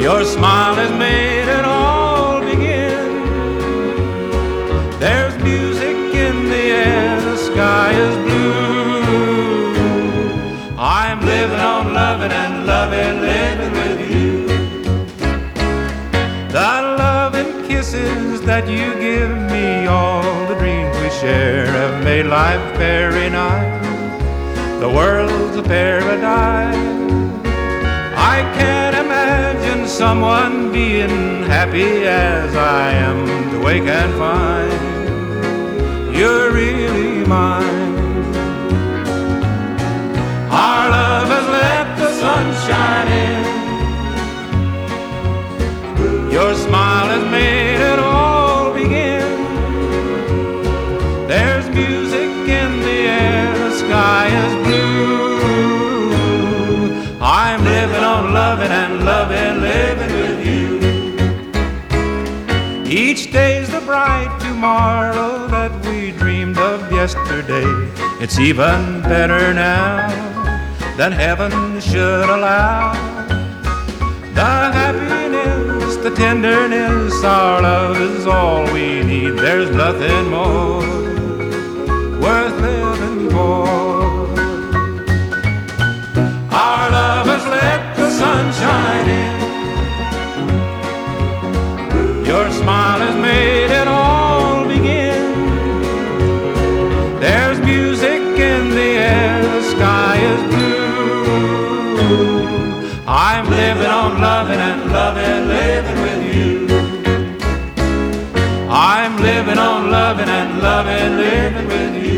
Your smile has made it all begin. There's music in the air, the sky is blue. I'm living on loving and loving, living with you. The love and kisses that you give me, all the dreams we share have made life very nice. The world's a paradise. I can't imagine someone being happy as I am to wake and find you're really mine. Our love has let the sun shine in. Your smile has made it all begin. There's music in the air, the sky is blue. I'm living on loving and loving, living with you. Each day's the bright tomorrow that we dreamed of yesterday. It's even better now than heaven should allow. The happiness, the tenderness, our love is all we need. There's nothing more worth living for. Our love has let the sun shine in. Your smile has made it all begin. There's music in the air, the sky is blue. I'm living on loving and loving, living with you. I'm living on loving and loving, living with you.